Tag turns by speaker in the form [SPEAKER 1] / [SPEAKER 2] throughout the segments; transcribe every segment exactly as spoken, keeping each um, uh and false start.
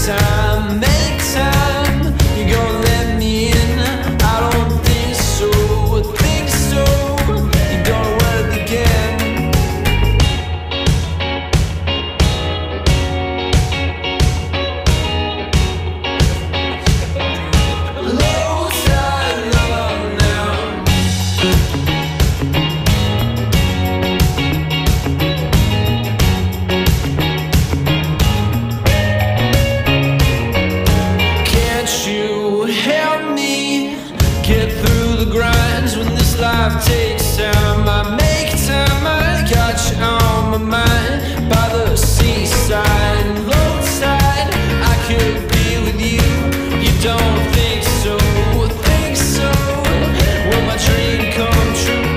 [SPEAKER 1] time, make time. You gonna let me in? I don't think so, think so. You don't want it again. Low tide love now. Can't you help me get through the grinds when this life takes time? I make time, I got you on my mind by the seaside, low tide. I could be with you. You don't think so, think so. Will my dream come true?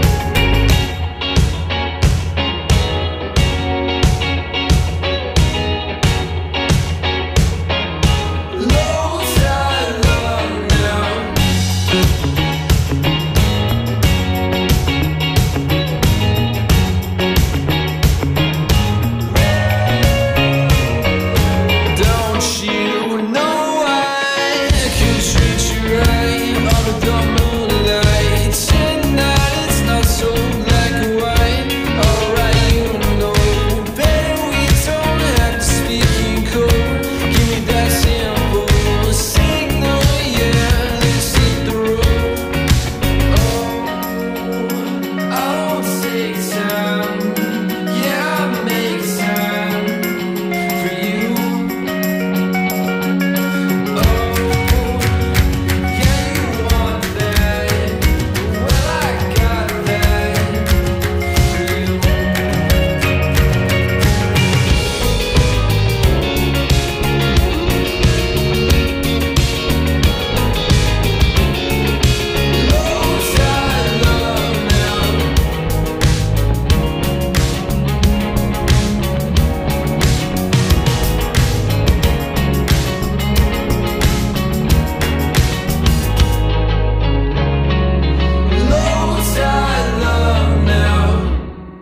[SPEAKER 1] Low tide love now. Don't you know I could treat you right under the moonlight tonight? It's not so black and white. Alright, you know, better we don't have to speak in code. Give me that simple signal, yeah, this is the road. Oh, I'll take time, yeah, I make time for you. Oh, yeah, you want that? Well, I got that for you. Low tide love now. Low tide love now.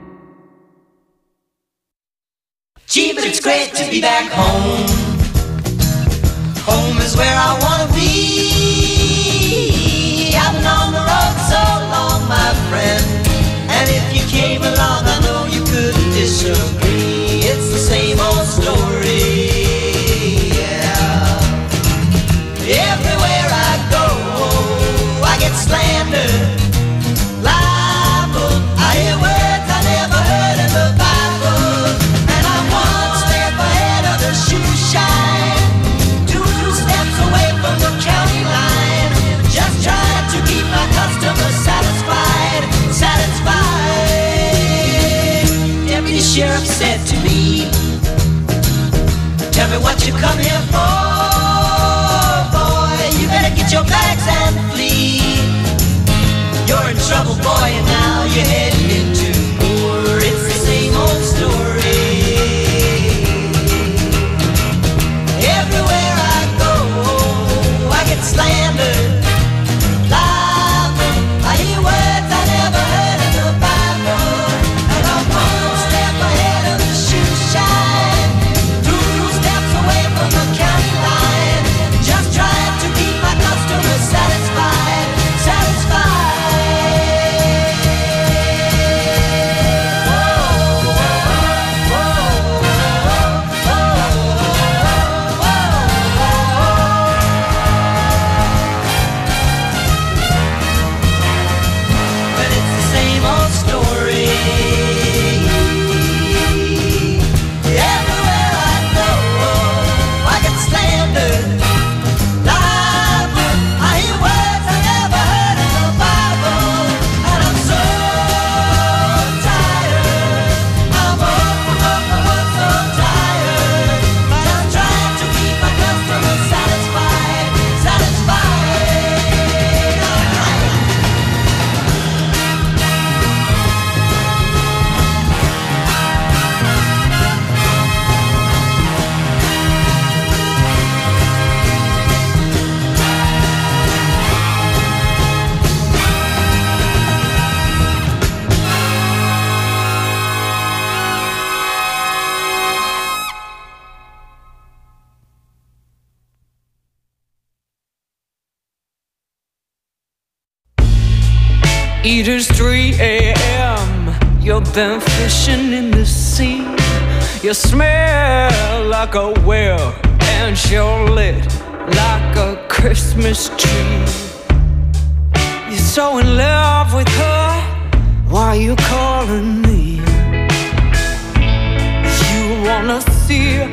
[SPEAKER 2] Gee, but it's great to be back home. Home is where I wanna be. I've been on the road so long, my friend. And if you came along, I know you couldn't disagree. It's the same old story. Yeah. Everywhere I go, I get slandered, libeled. I hear words I never heard in the Bible. And I'm one step ahead of the shoe shine, two steps away from the county line. Just trying to keep my customers satisfied, satisfied. Deputy Sheriff said to me, tell me what you come here for, boy. You better get your bags and flee. You're in trouble, boy, and now you're heading into war. It's the same old story. Everywhere I go, I get slandered, libeled. I hear words I never heard in the Bible. And I'm one step ahead of the shoe shine, two steps away from the county line. Just trying to keep my customers satisfied, satisfied.
[SPEAKER 1] It is three a m You've been fishing in the sea. You smell like a whale, and you're lit like a Christmas tree. You're so in love with her, why you calling me? You wanna see a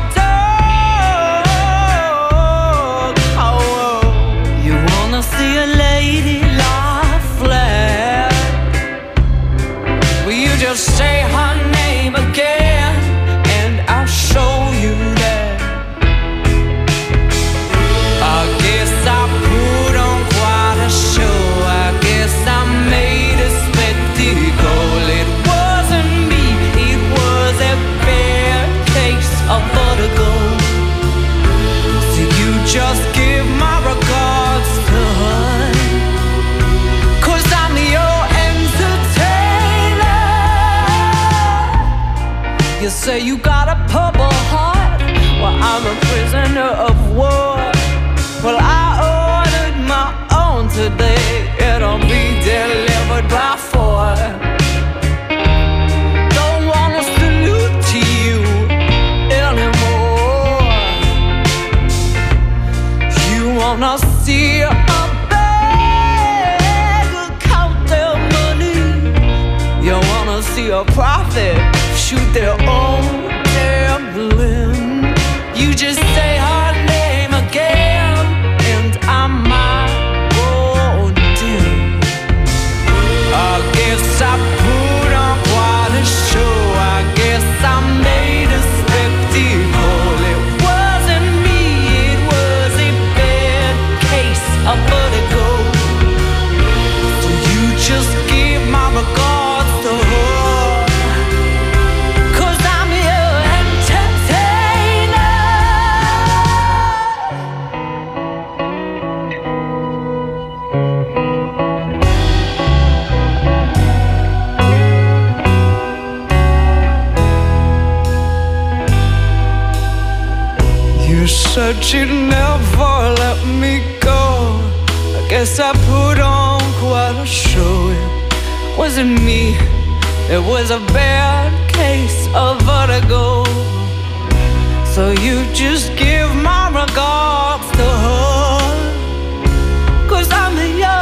[SPEAKER 1] dog, oh, you wanna see a lady lie flat. Will you just say her name again, and I'll show you that. I guess I put on quite a show. I guess I made a spectacle. It wasn't me, it was a bad case of vertigo. So you just give my regards to her, 'cause I'm your entertainer. You say you got a purple heart, well I'm a prisoner of war. Well I ordered my own today, it'll be delivered by four. Don't wanna salute to you anymore. You wanna see a beggar count their money. You wanna see a prophet shoot their own gambling. You just say her name again, and I might go dim. I guess I put on quite a show. I guess I made a spectacle. It wasn't me, it was a bad case of vertigo. So you just give my regards to her, 'cause I'm your entertainer. You said you'd never let me go. I guess I put on quite a show. It wasn't me, it was a bad case of vertigo. So you just give my regards to her, 'cause I'm your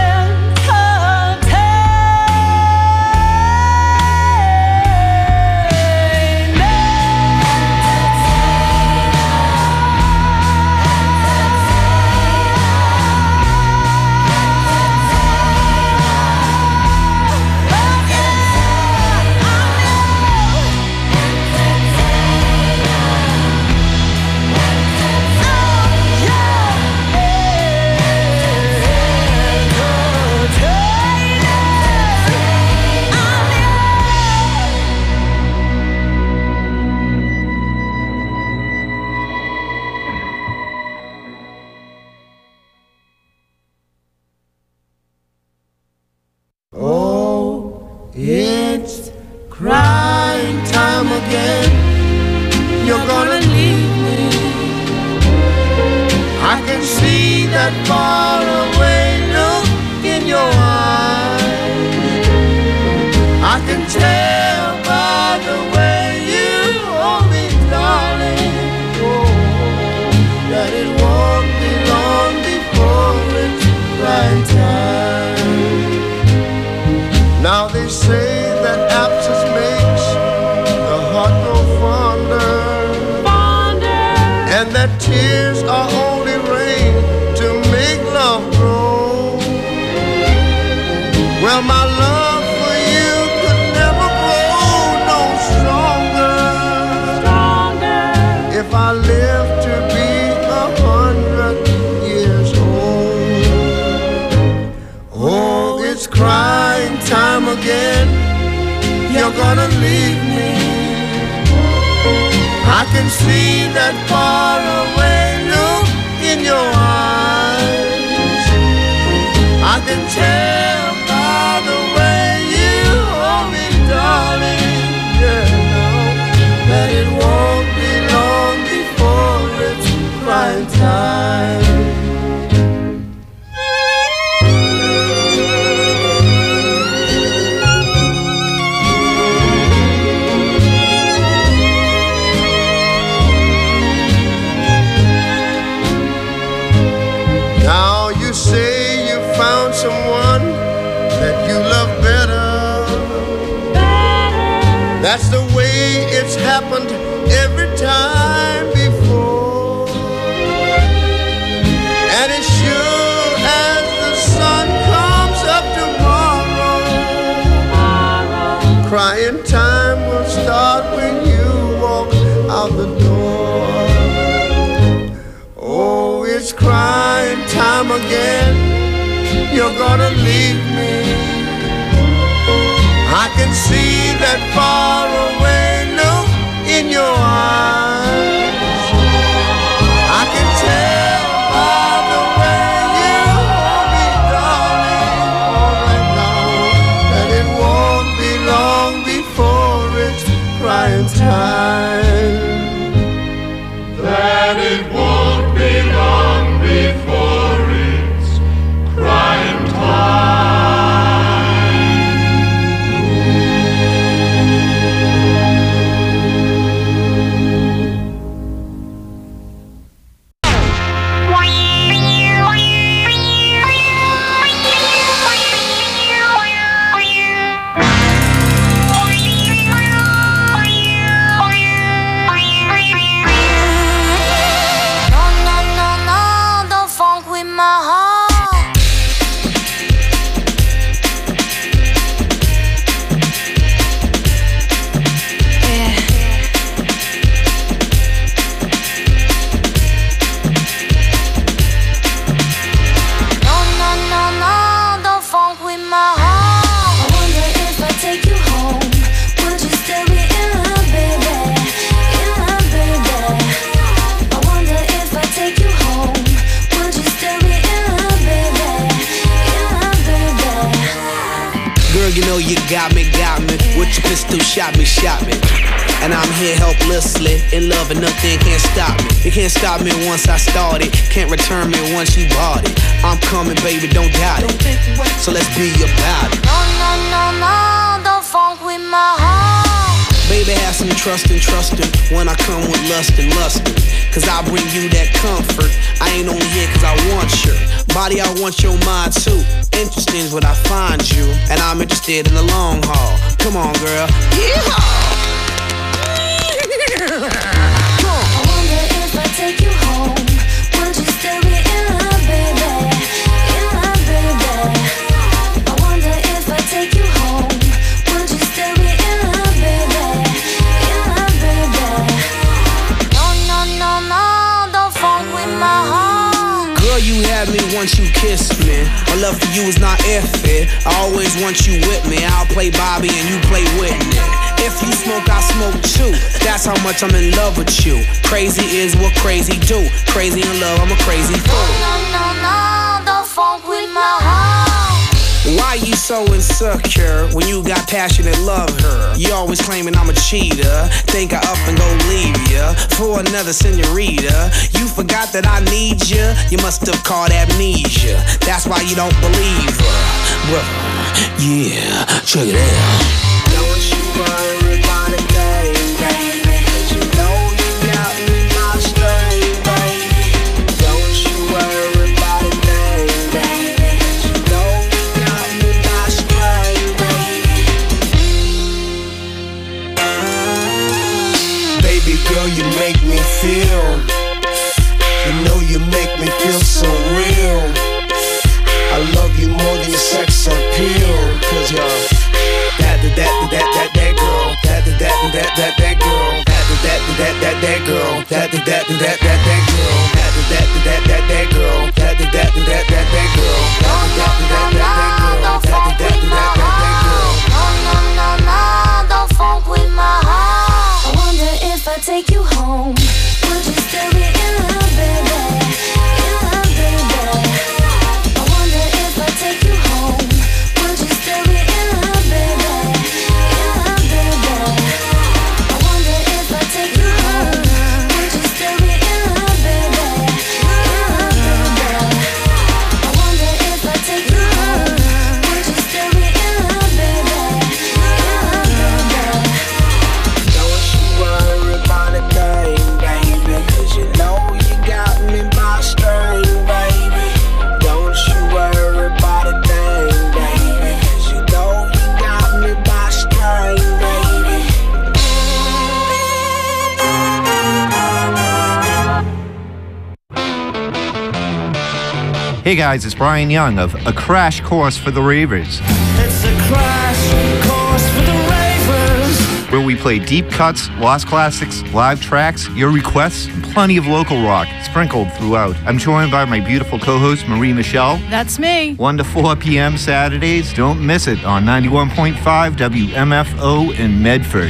[SPEAKER 3] crying time again. You're gonna leave me. I can see that far away look in your eyes. I can tell by the way you hold me, darling, oh, that it won't be long before it's crying time. Now they say that absence makes the heart grow fonder, fonder, and that tears are only rain to make love grow. Well, my love for you could never grow no stronger, stronger, if I live to be a hundred years old. Oh, it's crying time again. You're gonna leave me. I can see that far away look in your eyes. I can tell by the way you hold me, darling, yeah, know that it won't be long before it's crying time. you're gonna leave me. I can see that faraway look in your eyes. I can tell by the way you hold me, darling, all right now, that it won't be long before it's crying time.
[SPEAKER 4] That it won't be long before it's crying time.
[SPEAKER 5] Got me, got me, with your pistol, shot me, shot me. And I'm here helplessly, in love and nothing can't stop me. You can't stop me once I started, can't return me once you bought it. I'm coming, baby, don't doubt it, so let's be about it.
[SPEAKER 6] No, no, no, no, don't funk with my heart.
[SPEAKER 5] Baby, have some trust and trustin' when I come with lust and lustin'. Cause I bring you that comfort, I ain't only here cause I want your body, I want your mind too. Interesting is what I find you, and I'm interested in the long haul. Come on, girl. Yeehaw!
[SPEAKER 6] I wonder if I take you home, would you still be in love, baby? In love, baby. I wonder if I take you home, would you still be in love, baby? In love, baby. No, no, no, no, don't funk with my heart.
[SPEAKER 5] Girl, you had me once you kissed me. My love for you is not iffy. I always want you with me. I'll play Bobby and you play Whitney. If you smoke, I smoke too. That's how much I'm in love with you. Crazy is what crazy do. Crazy in love, I'm a crazy fool.
[SPEAKER 6] No, no, no, don't funk with my heart.
[SPEAKER 5] Why you so insecure when you got passionate love her? You always claiming I'm a cheater. Think I up and go leave ya for another senorita. You forgot that I need ya. You must have caught amnesia. That's why you don't believe her. Well, yeah, check it out. Don't you worry about a thing, baby. You know you got me my string, baby. Don't you worry about a thing, baby. You know you got me my string, baby.
[SPEAKER 3] Baby girl, you make me feel. You know you make me feel so real. I love you more than your sex appeal. Cause you're that, that, that, that, that, that girl. That, that, that, that, that, that girl. That, that, that, that, that girl. That, that, that, that, that, that girl. That, that, that, that, that girl. That, that, that, that, that, that girl. That, that, that, that, that girl. That, that, that, that, that girl.
[SPEAKER 6] No, no, no, no, don't funk with my heart. I wonder if I take you home, would you still be in love, baby? In love, baby. I wonder if I take you home, would you still be in love, baby? In love, baby. I wonder if I take you home, would you still be in love, baby? In love, baby. I wonder if I take you home, would you still be in love, baby? In love, baby.
[SPEAKER 5] Don't you worry about a thing, baby. Cause you know you got me by string, baby. Don't you worry about a thing, baby. Cause you know you got me by string, baby.
[SPEAKER 7] Hey guys, it's Brian Young of A Crash Course for the Ravers.
[SPEAKER 1] It's a crash course for the ravers.
[SPEAKER 7] where we play deep cuts, lost classics, live tracks, your requests, and plenty of local rock sprinkled throughout. I'm joined by my beautiful co-host, Marie Michelle.
[SPEAKER 8] That's me.
[SPEAKER 7] one to four p.m. Saturdays. Don't miss it on ninety-one point five W M F O in Medford.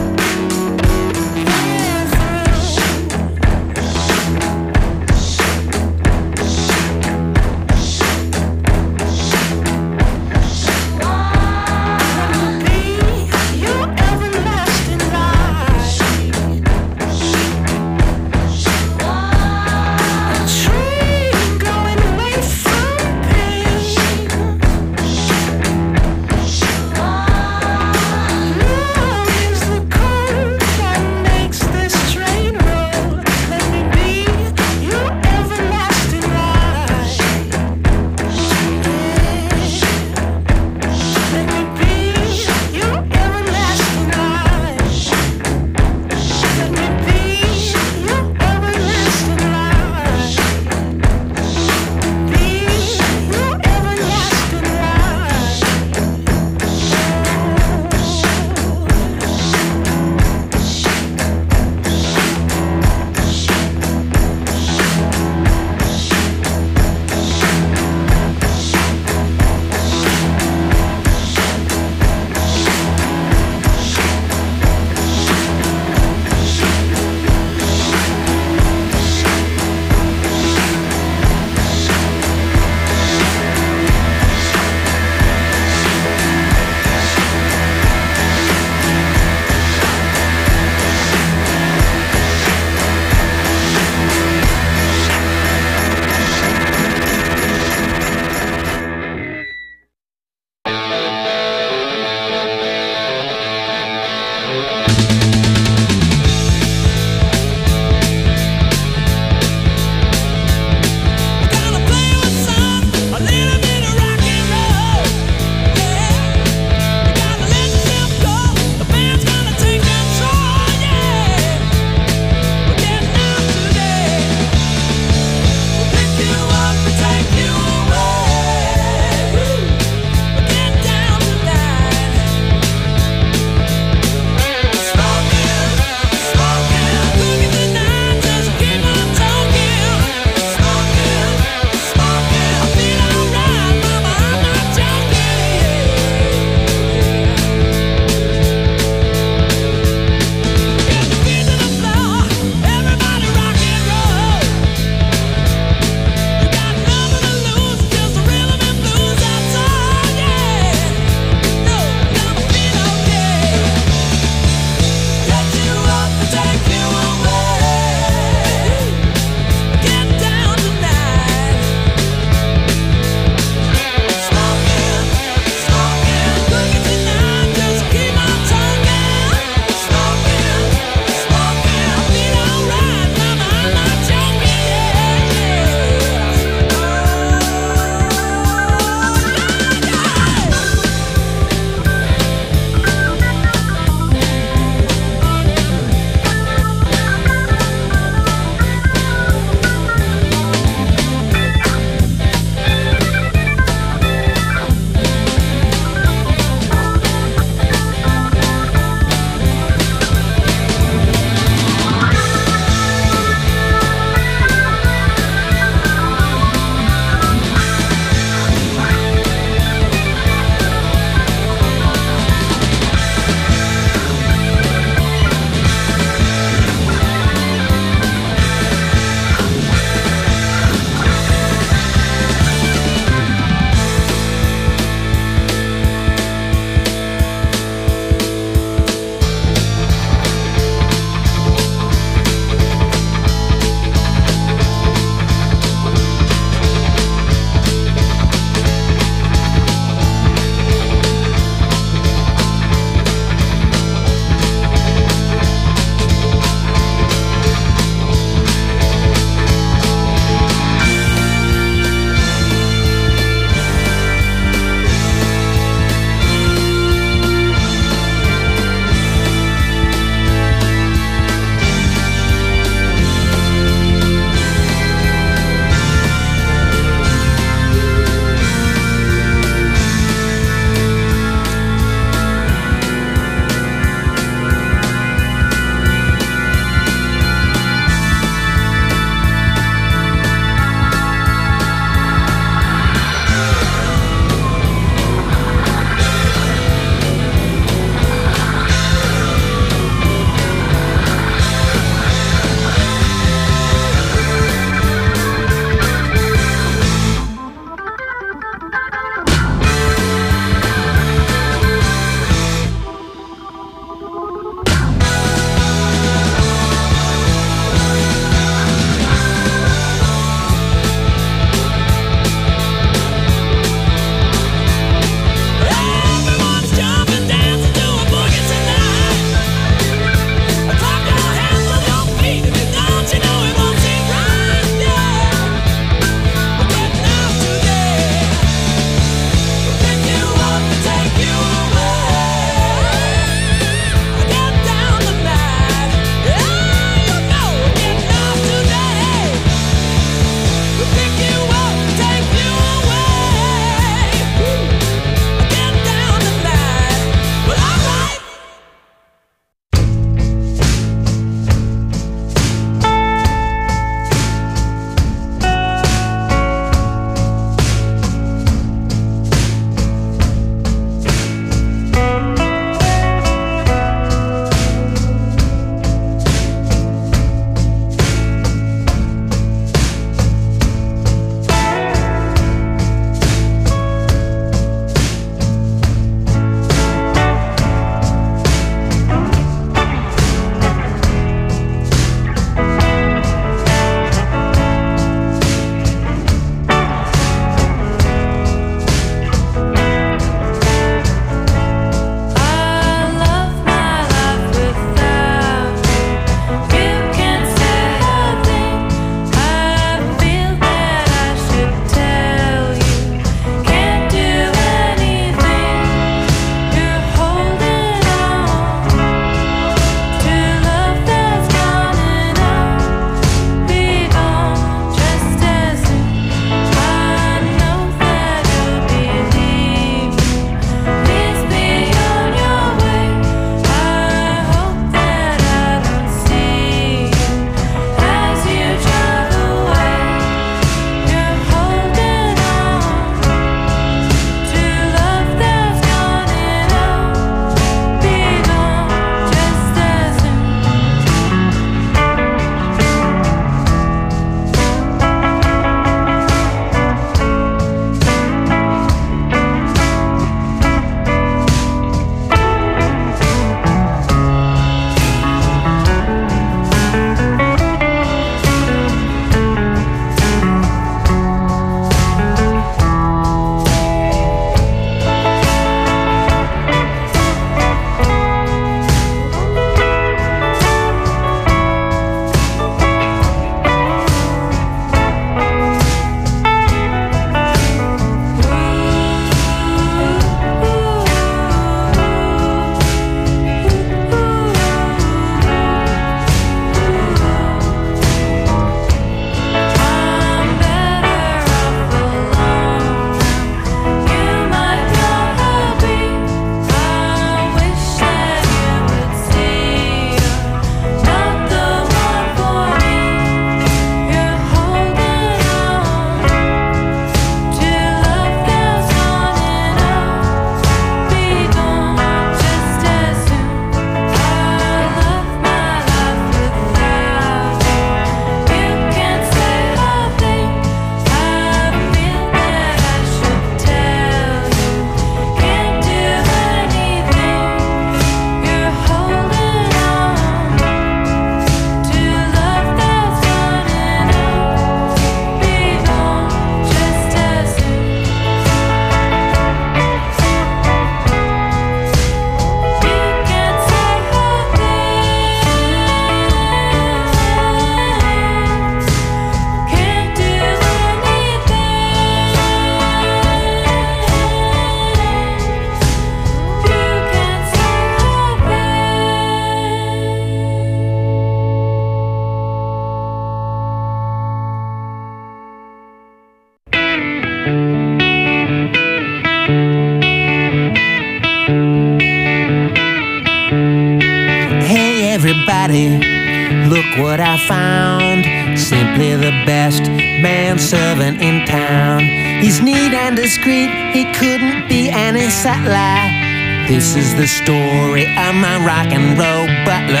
[SPEAKER 8] everybody, look what I found. Simply the best manservant in town. He's neat and discreet, he couldn't be any subtler. This is the story of my rock and roll butler.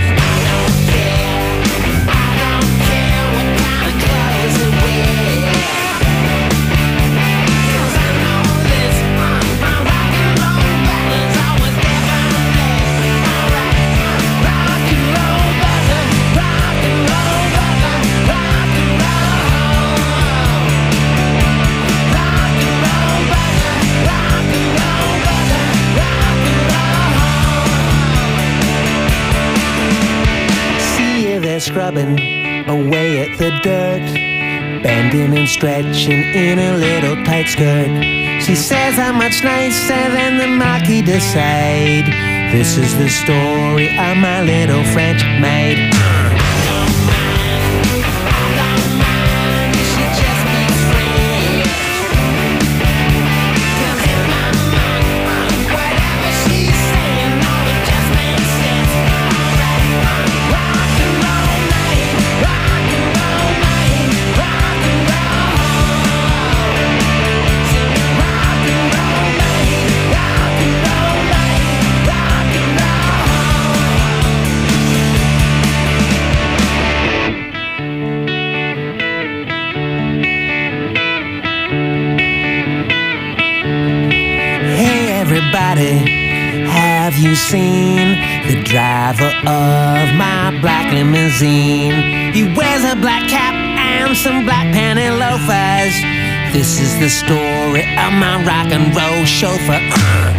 [SPEAKER 8] Scrubbing away at the dirt, bending and stretching in a little tight skirt. She says I'm much nicer than the Marquis de Sade. This is the story of my little French maid. Have you seen the driver of my black limousine? He wears a black cap and some black panty loafers. This is the story of my rock and roll chauffeur. Uh.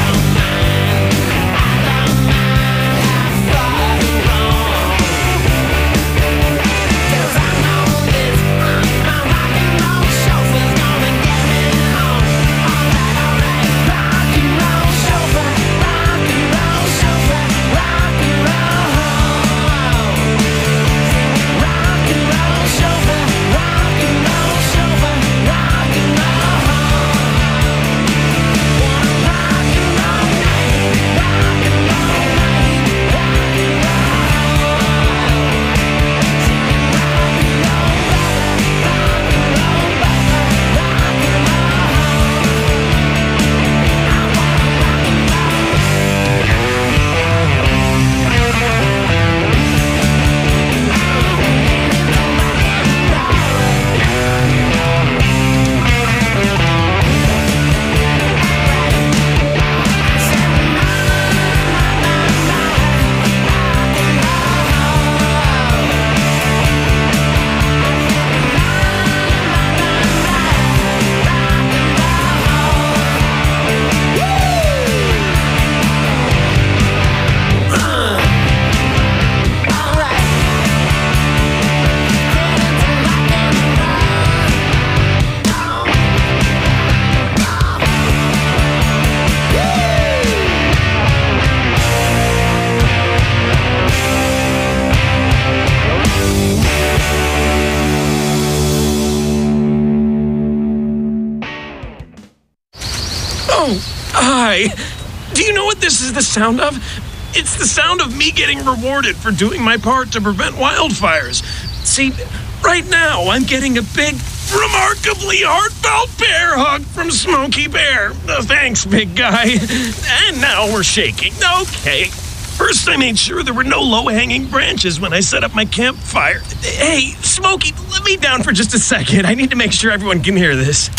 [SPEAKER 9] Hi. Do you know what this is the sound of? It's the sound of me getting rewarded for doing my part to prevent wildfires. See, right now I'm getting a big, remarkably heartfelt bear hug from Smokey Bear. Uh, thanks, big guy. And now we're shaking. Okay. First, I made sure there were no low-hanging branches when I set up my campfire. Hey, Smokey, let me down for just a second. I need to make sure everyone can hear this.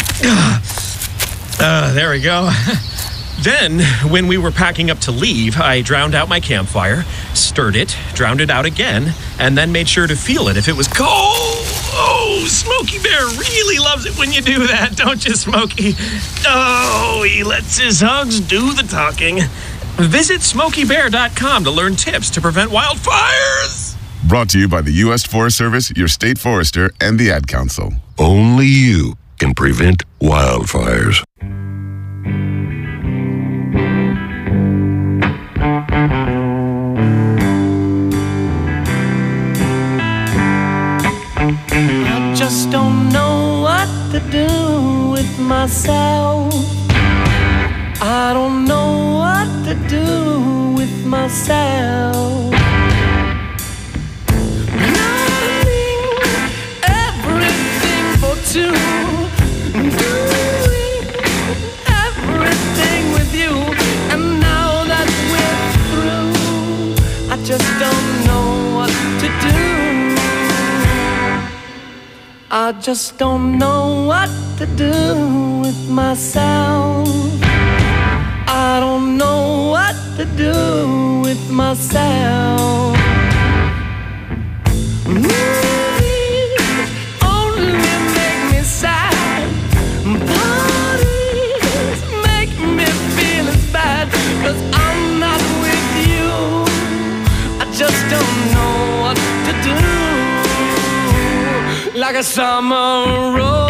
[SPEAKER 9] Uh, there we go. Then, when we were packing up to leave, I drowned out my campfire, stirred it, drowned it out again, and then made sure to feel it if it was cold. Oh, Smokey Bear really loves it when you do that, don't you, Smokey? Oh, he lets his hugs do the talking. Visit smokey bear dot com to learn tips to prevent wildfires.
[SPEAKER 10] Brought to you by the U S Forest Service, your state forester, and the Ad Council.
[SPEAKER 11] Only you can prevent wildfires.
[SPEAKER 12] I just don't know what to do with myself. I don't know what to do with myself. just don't know what to do. I just don't know what to do with myself. I don't know what to do with myself. Movies only make me sad. Parties make me feel as bad. 'Cause I'm not with you. I just don't know what to do. Like a summer rose.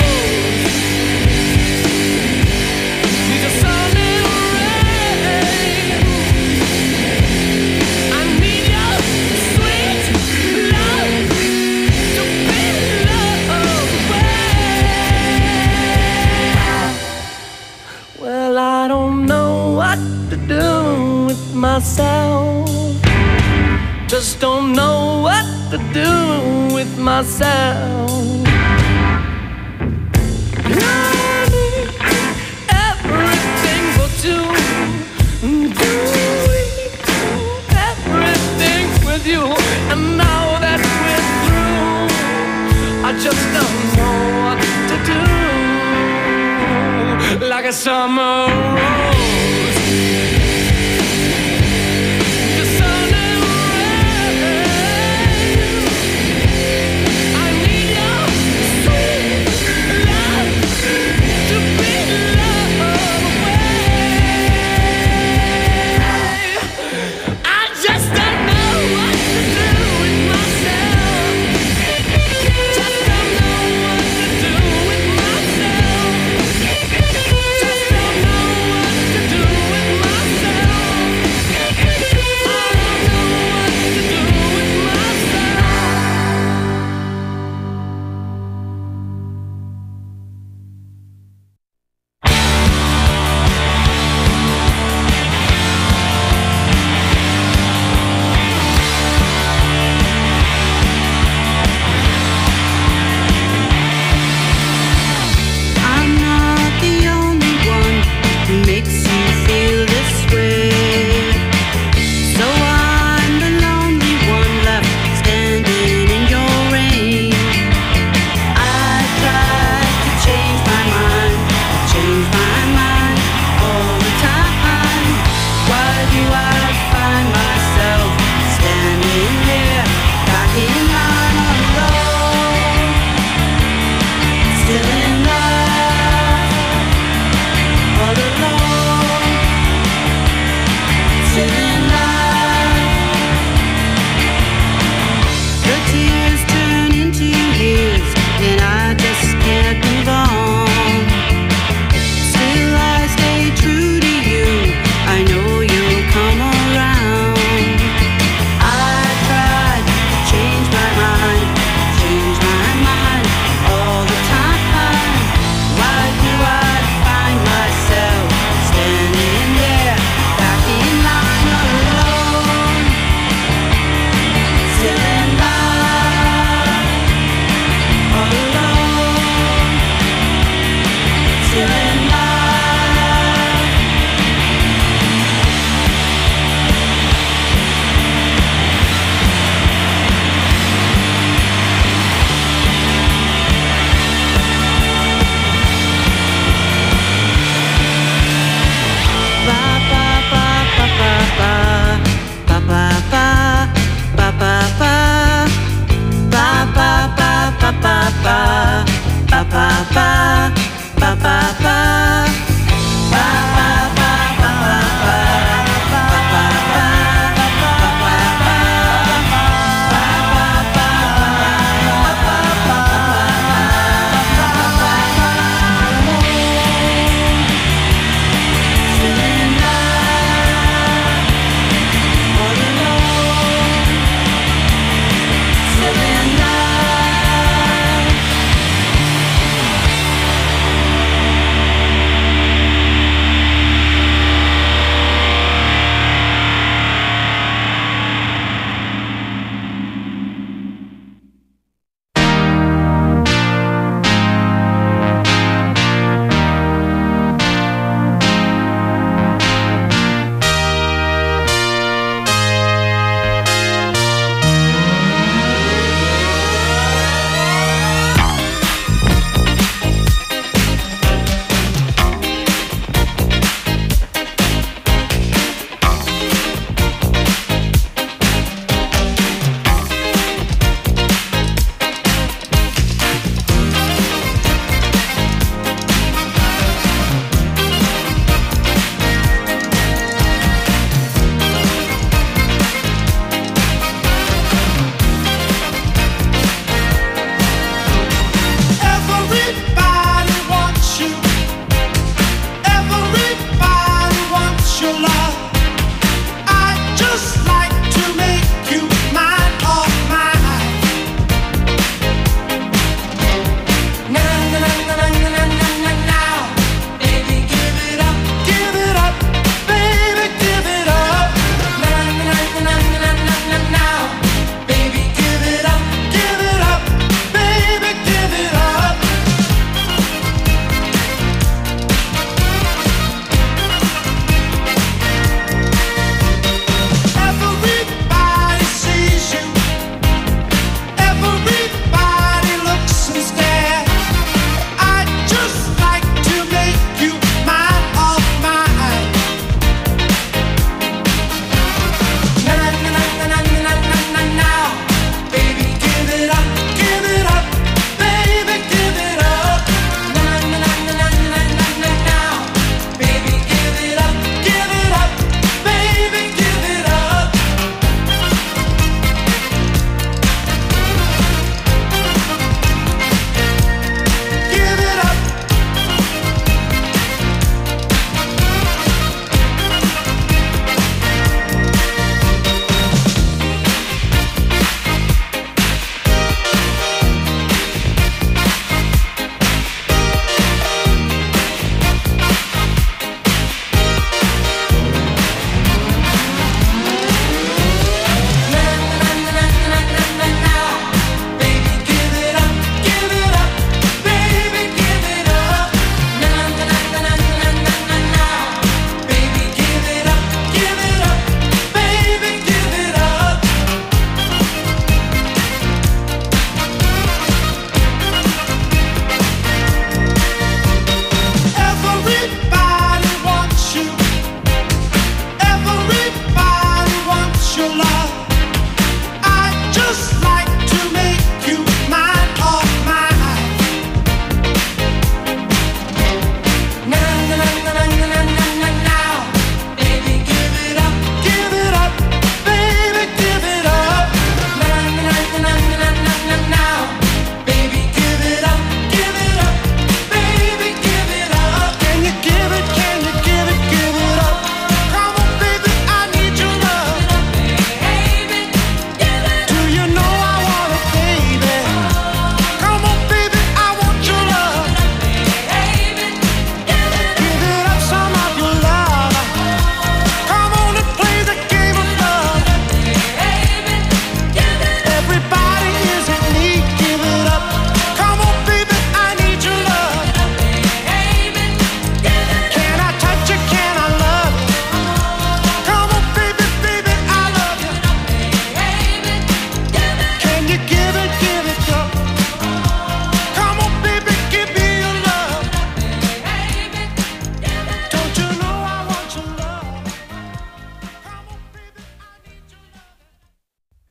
[SPEAKER 12] Myself, just don't know what to do with myself. Everything for two, doing everything with you, and now that we're through, I just don't know what to do. Like a summer rose.
[SPEAKER 1] To do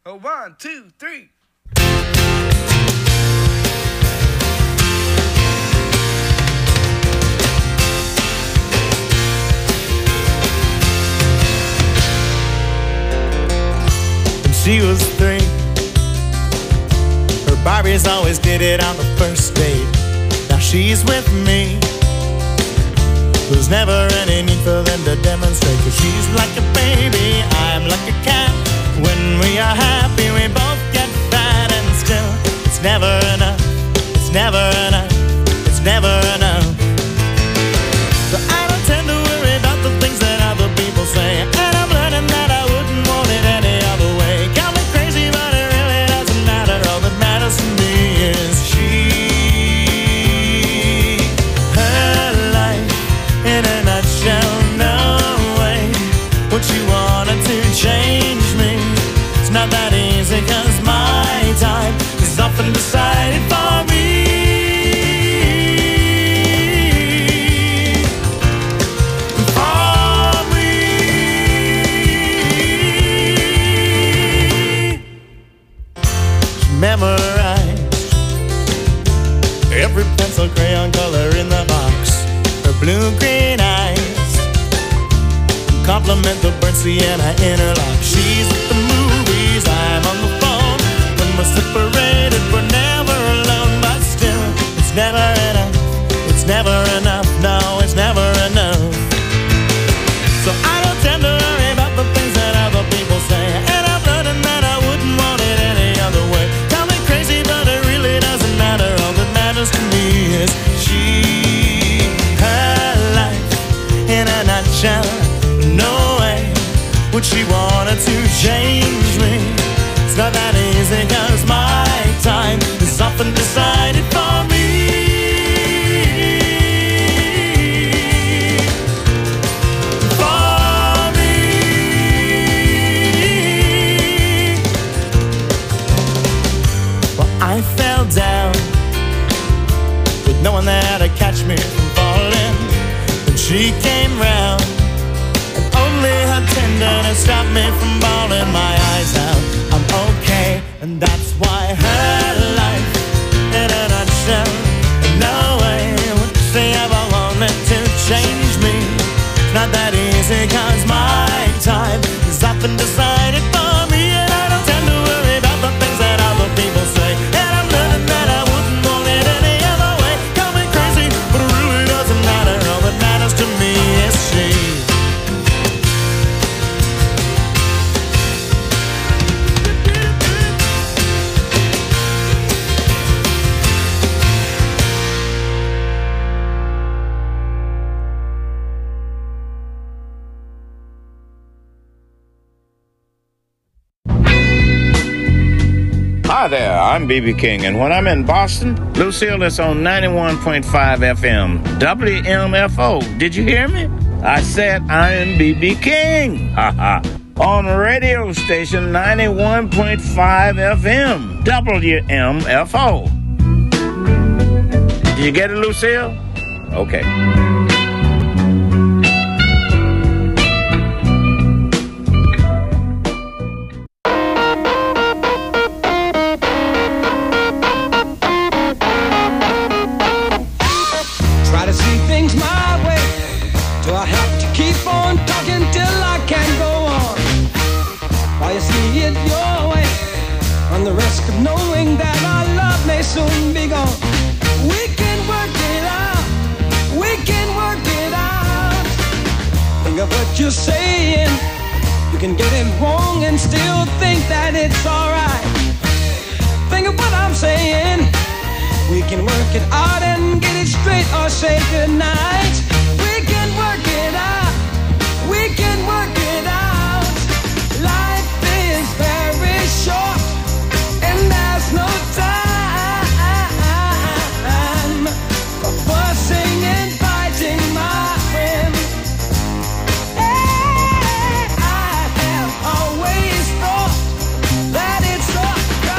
[SPEAKER 3] Oh, one, two, three.
[SPEAKER 13] When she was three, her Barbies always did it on the first date. Now she's with me. There's never any need for them to demonstrate, 'cause she's like a baby, I'm like a cat. When we are happy, we both get fat, and still, it's never enough, it's never enough, it's never enough. So I don't tend to worry about the things that other people say, and I'm learning that I wouldn't want it any other way. Got me crazy, but it really doesn't matter. All that matters to me is she. In a nutshell, no way would you wanted to change me. It's not that easy, 'cause my time is often decided for me. For me. She memorized every pencil crayon color in the box. Blue-green eyes compliment the burnt sienna interlock. She's at the movies, I'm on the phone. When we're separated, we're never alone. But still, it's never enough, it's never enough, no, it's never enough. So I don't tend to worry about the things that other people say, and I'm learning that I wouldn't want it any other way. Tell me crazy, but it really doesn't matter. All that matters to me is she. In a nutshell, no way would she wanted to change me. It's not that easy, 'cause my time is often decided for me. For me. Well, I fell down with no one there to catch me from falling. She came round, and only her tenderness stopped me from bawling my eyes out. I'm okay, and that's why her life, in a nutshell, no way would she ever wanted to change me. It's not that easy, 'cause my time is often decided for me, and I don't tend to worry about the things that other people say, and I'm learning that I wouldn't want it any other way. Call me crazy, but it really doesn't matter. All that matters to me is she.
[SPEAKER 14] Hi there, I'm B B King, and when I'm in Boston, Lucille is on ninety-one point five F M, W M F O. Did you hear me? I said I'm B B King. Haha. On radio station ninety-one point five F M, W M F O. Did you get it, Lucille? Okay.
[SPEAKER 12] Knowing that our love may soon be gone, we can work it out, we can work it out. Think of what you're saying, you can get it wrong and still think that it's alright. Think of what I'm saying, we can work it out and get it straight or say goodnight. We can work it out, we can work it out. Life is very short, there's no time for fussing and fighting, my friend. Hey, I have always thought that it's a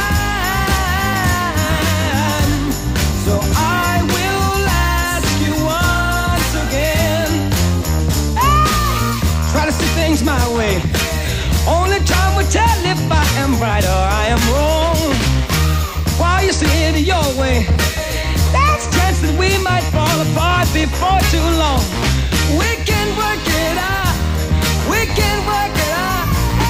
[SPEAKER 12] crime, so I will ask you once again. Hey, try to see things tell if I am right or I am wrong. While you see it your way, there's a chance that we might fall apart before too long. We can work it out. We can work it out.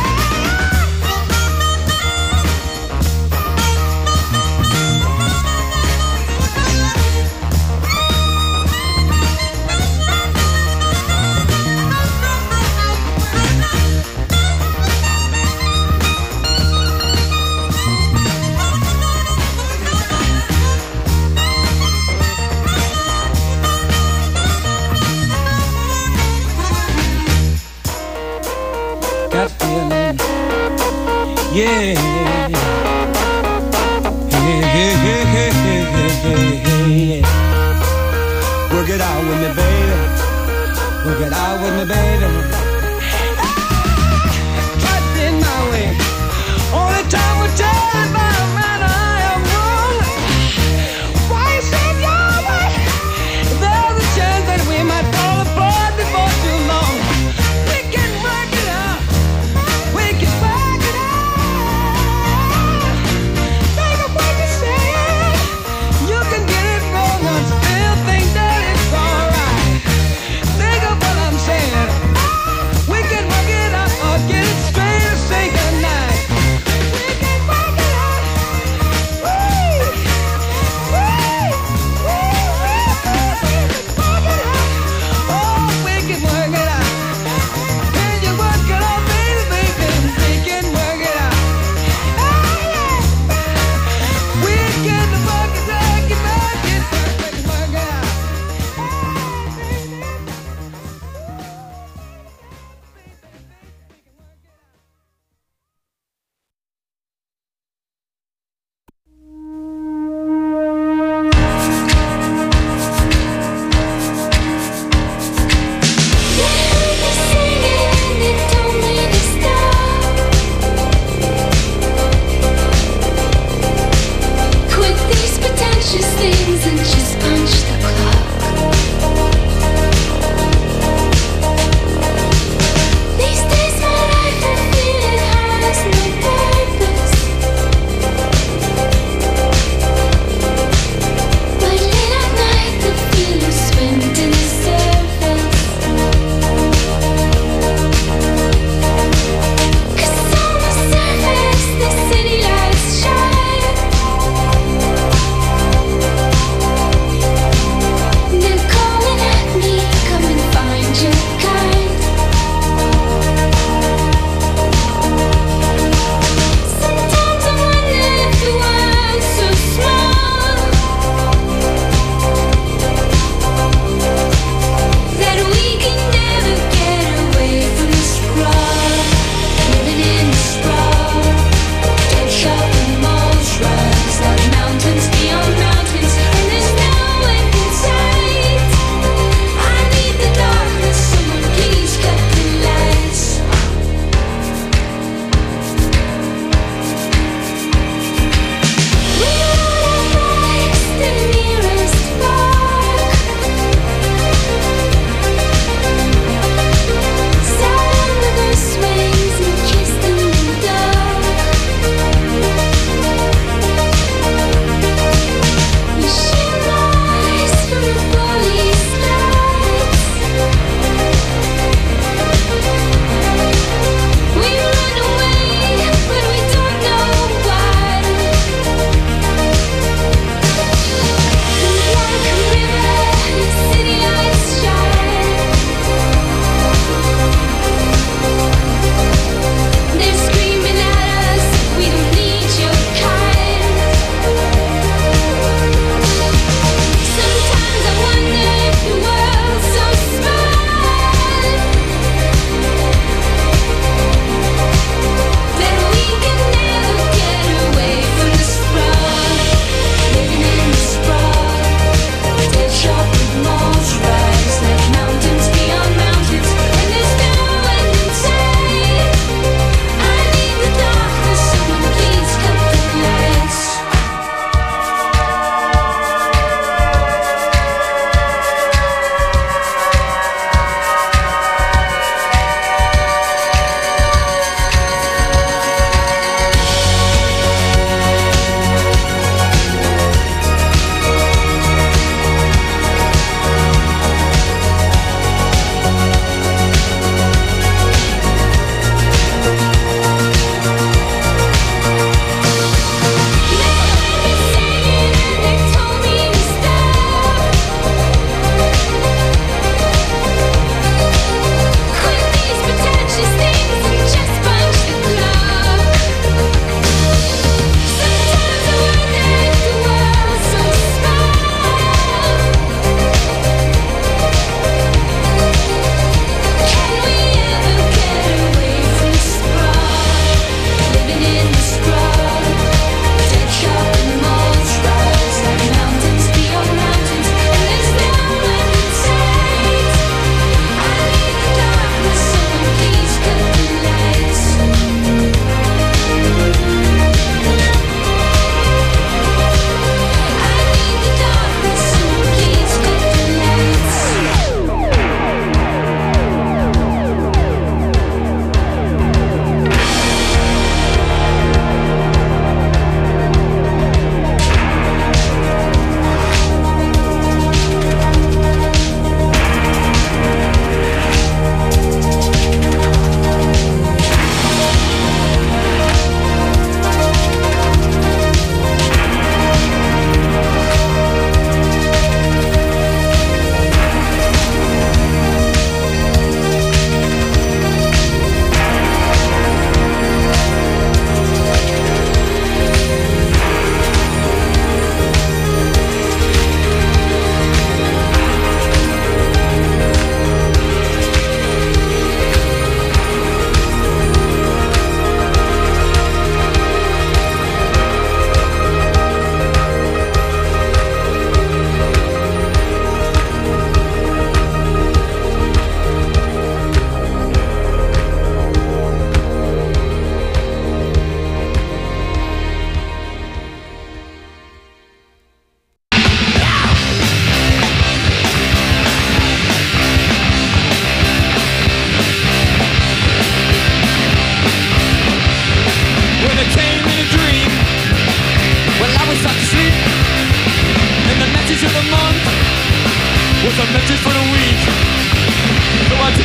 [SPEAKER 12] Got feeling, yeah, yeah, yeah, yeah, yeah, yeah. Work it out with me, baby. Work it out with me, baby. Right in my way. Only time will tell if I'm right or I am wrong. Why you say your way? There's a chance that we might fall apart before too long. We can work it out. We can work it out. Think of what you say. You can get it wrong and still think that it's alright. Think of what I'm saying.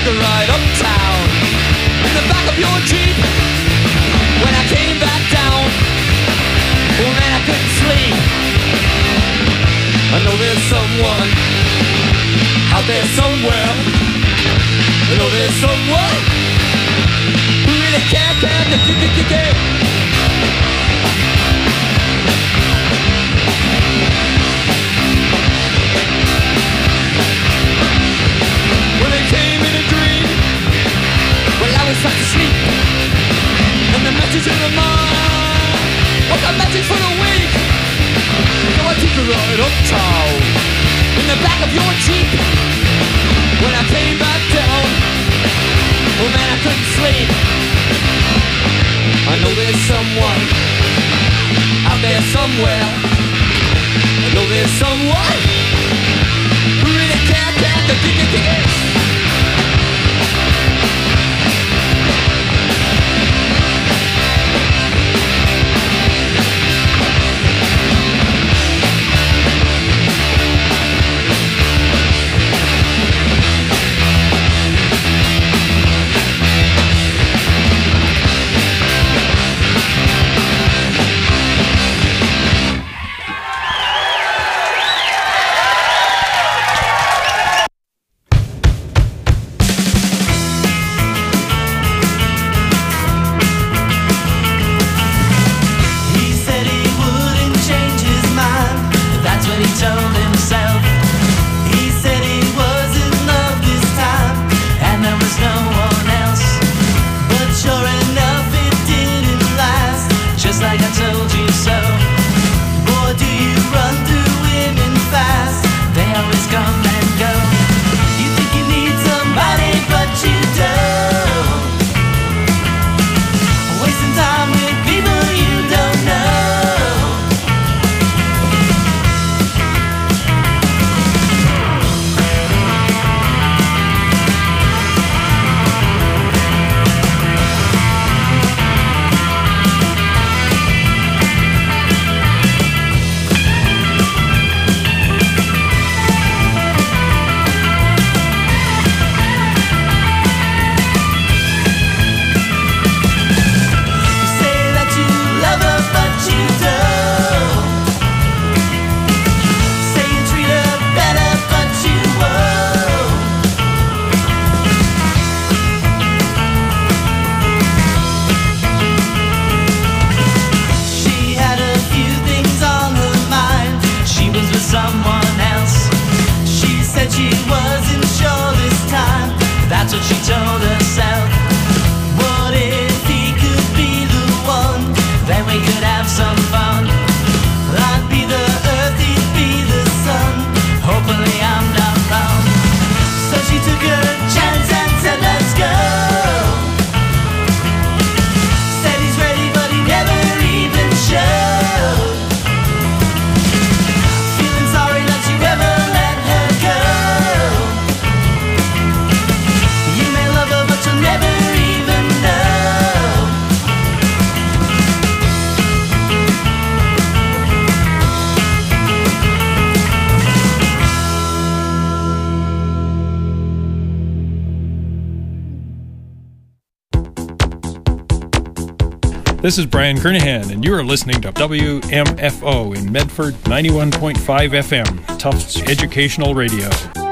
[SPEAKER 1] a ride uptown in the back of your Jeep. When I came back down, oh man, I couldn't sleep. I know there's someone out there somewhere. I know there's someone who really can't, can't, can't, can't, can't. When it came in a dream, well I was fast asleep, and the message in the mind was a message for the weak. So I took a ride uptown in the back of your Jeep. When I came back down, oh man, I couldn't sleep. I know there's someone out there somewhere. I know there's someone who really can't, can't, can't, can't, can't.
[SPEAKER 9] This is Brian Kernahan, and you are listening to W M F O in Medford, ninety-one point five F M, Tufts Educational Radio.